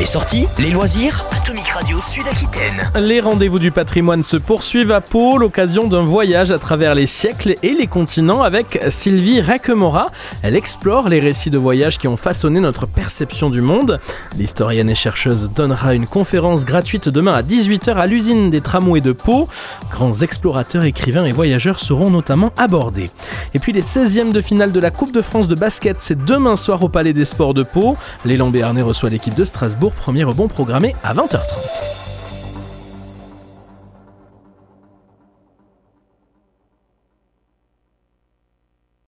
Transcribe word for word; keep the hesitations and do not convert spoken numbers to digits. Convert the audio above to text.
Les sorties, les loisirs, Atomic Radio Sud-Aquitaine. Les rendez-vous du patrimoine se poursuivent à Pau, l'occasion d'un voyage à travers les siècles et les continents avec Sylvie Raquemora. Elle explore les récits de voyage qui ont façonné notre perception du monde. L'historienne et chercheuse donnera une conférence gratuite demain à dix-huit heures à l'usine des tramways de Pau. Grands explorateurs, écrivains et voyageurs seront notamment abordés. Et puis les seizièmes de finale de la Coupe de France de basket, c'est demain soir au Palais des Sports de Pau. L'élan béarnais reçoit l'équipe de Strasbourg, premier rebond programmé à vingt heures trente.